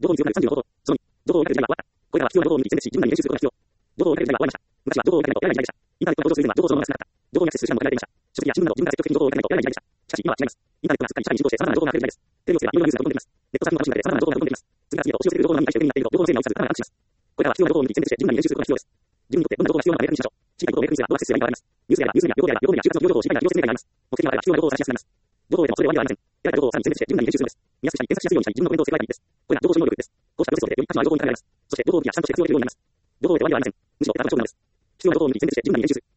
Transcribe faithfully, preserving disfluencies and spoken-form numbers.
情報に強くなるさんじゅうの方法。そのに、情報を受ける時代は終わった。これからは必要な情報を見に全然し、順番に練習することが必要。情報を受ける時代は終わりました。昔は情報を受けないと得られない時代でした。インターネットの登場する前は情報そのものが少なかった。情報にアクセスする手段も限られていました。書籍や新聞など自分から積極的に情報を受けないと得られない時代でした。しかし今は違います。インターネットがすっかり社会に浸透して様々な情報が溢れる時代です。テレビをつけばいろんなニュースが飛んできます。ネットサーフィンが楽しくなって様々な情報が飛んできます。次から次へと押し寄せてくる情報の波に対して不利になっていると情報の整理を移さず頭が安心します。これからは必要な情報を見に全然して順番に練習することが必要です。自分にとってどんな情報が必要なのか明確にしましょう。知りたいことを明確にすればどうアクセスすればいいかわかります。ニュースやニュースや両方や両方や就活の情報を知りたいが利用する世界になります。目的は必要な情報を探し出す情報でもそれは終わりではありません。得られた情報をさらに全然して順番に練習するのです。見やすくしたり検索しやすいようにしたり自分のコメントを付け加えていいです。これが情報処理能力です。こうしたプロセスを経てより価値のある情報につながります。そして情報を見やちゃんとして活用できるようになります。情報を得て終わりではありません。むしろこれからが勝負なのです。必要な情報を見に全然して順番に練習する。